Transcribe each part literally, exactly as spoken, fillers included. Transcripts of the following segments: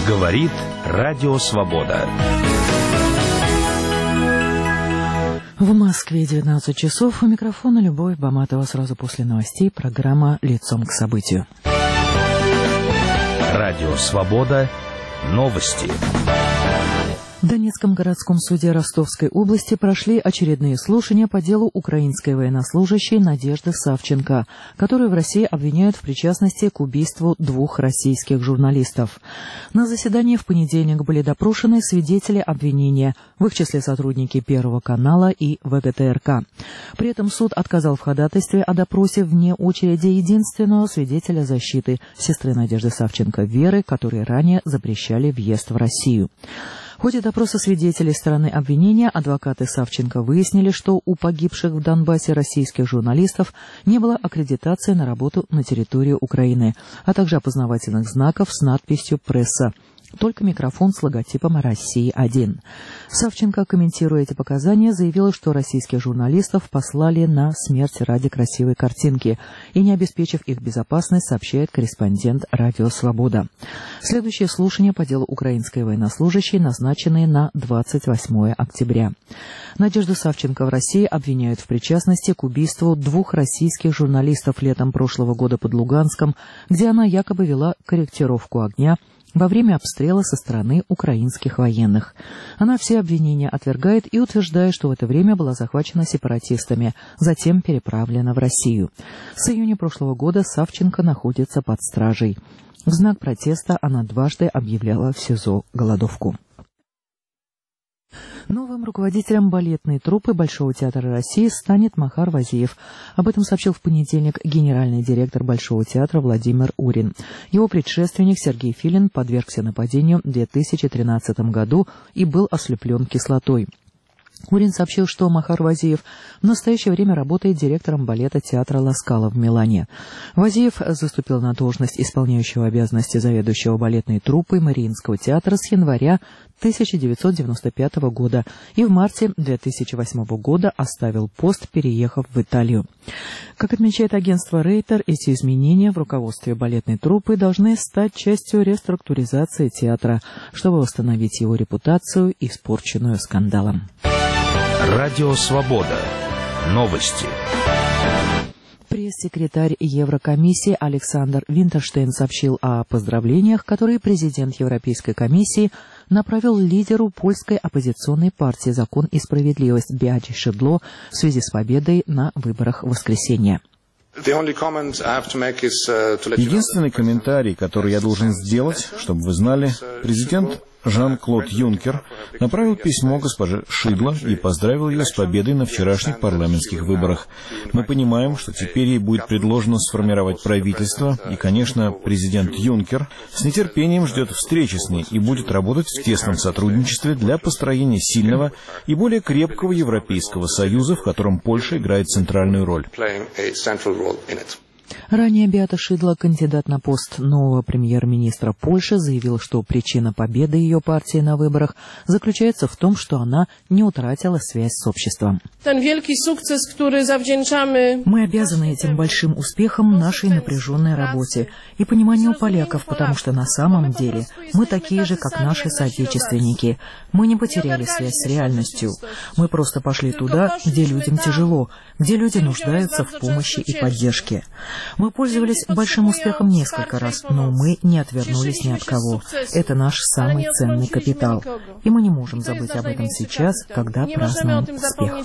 Говорит Радио Свобода. В Москве девятнадцать часов. У микрофона Любовь Баматова. Сразу после новостей программа «Лицом к событию». Радио Свобода. Новости. В Донецком городском суде Ростовской области прошли очередные слушания по делу украинской военнослужащей Надежды Савченко, которую в России обвиняют в причастности к убийству двух российских журналистов. На заседании в понедельник были допрошены свидетели обвинения, в их числе сотрудники Первого канала и вэ гэ тэ эр ка. При этом суд отказал в ходатайстве о допросе вне очереди единственного свидетеля защиты, сестры Надежды Савченко Веры, которой ранее запрещали въезд в Россию. В ходе допроса свидетелей стороны обвинения адвокаты Савченко выяснили, что у погибших в Донбассе российских журналистов не было аккредитации на работу на территории Украины, а также опознавательных знаков с надписью «Пресса». Только микрофон с логотипом «Россия один». Савченко, комментируя эти показания, заявила, что российских журналистов послали на смерть ради красивой картинки, и, не обеспечив их безопасность, сообщает корреспондент «Радио Свобода». Следующее слушание по делу украинской военнослужащей назначены на двадцать восьмое октября. Надежду Савченко в России обвиняют в причастности к убийству двух российских журналистов летом прошлого года под Луганском, где она якобы вела корректировку огня во время обстрела со стороны украинских военных. Она все обвинения отвергает и утверждает, что в это время была захвачена сепаратистами, затем переправлена в Россию. С июня прошлого года Савченко находится под стражей. В знак протеста она дважды объявляла в СИЗО голодовку. Новым руководителем балетной труппы Большого театра России станет Махар Вазиев. Об этом сообщил в понедельник генеральный директор Большого театра Владимир Урин. Его предшественник Сергей Филин подвергся нападению в две тысячи тринадцатом году и был ослеплен кислотой. Урин сообщил, что Махар Вазиев в настоящее время работает директором балета театра Ла Скала в Милане. Вазиев заступил на должность исполняющего обязанности заведующего балетной труппой Мариинского театра с января тысяча девятьсот девяносто пятого года и в марте две тысячи восьмого года оставил пост, переехав в Италию. Как отмечает агентство Рейтер, эти изменения в руководстве балетной труппы должны стать частью реструктуризации театра, чтобы восстановить его репутацию, испорченную скандалом. Радио Свобода. Новости. Пресс-секретарь Еврокомиссии Александр Винтерштейн сообщил о поздравлениях, которые президент Европейской комиссии направил лидеру польской оппозиционной партии «Закон и справедливость» Беате Шидло в связи с победой на выборах в воскресенье. Единственный комментарий, который я должен сделать, чтобы вы знали, президент Жан-Клод Юнкер направил письмо госпоже Шидло и поздравил ее с победой на вчерашних парламентских выборах. Мы понимаем, что теперь ей будет предложено сформировать правительство, и, конечно, президент Юнкер с нетерпением ждет встречи с ней и будет работать в тесном сотрудничестве для построения сильного и более крепкого Европейского Союза, в котором Польша играет центральную роль. Ранее Беата Шидло, кандидат на пост нового премьер-министра Польши, заявил, что причина победы ее партии на выборах заключается в том, что она не утратила связь с обществом. Мы обязаны этим большим успехом нашей напряженной работе и пониманию поляков, потому что на самом деле мы такие же, как наши соотечественники. Мы не потеряли связь с реальностью. Мы просто пошли туда, где людям тяжело, где люди нуждаются в помощи и поддержке. Мы пользовались большим успехом несколько раз, но мы не отвернулись ни от кого. Это наш самый ценный капитал. И мы не можем забыть об этом сейчас, когда празднуем успех,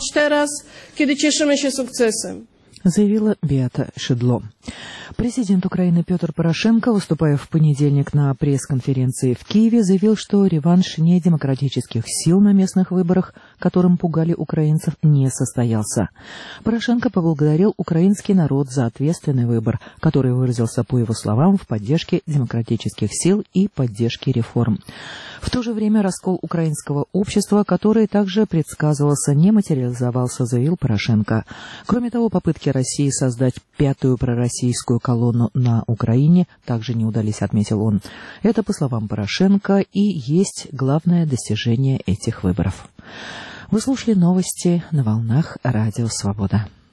заявила Беата Шидло. Президент Украины Петр Порошенко, выступая в понедельник на пресс-конференции в Киеве, заявил, что реванш недемократических сил на местных выборах, которым пугали украинцев, не состоялся. Порошенко поблагодарил украинский народ за ответственный выбор, который выразился, по его словам, в поддержке демократических сил и поддержке реформ. В то же время раскол украинского общества, который также предсказывался, не материализовался, заявил Порошенко. Кроме того, попытки России создать пятую пророссийскую колонну на Украине также не удались, отметил он. Это, по словам Порошенко, и есть главное достижение этих выборов. Вы слушали новости на волнах Радио Свобода.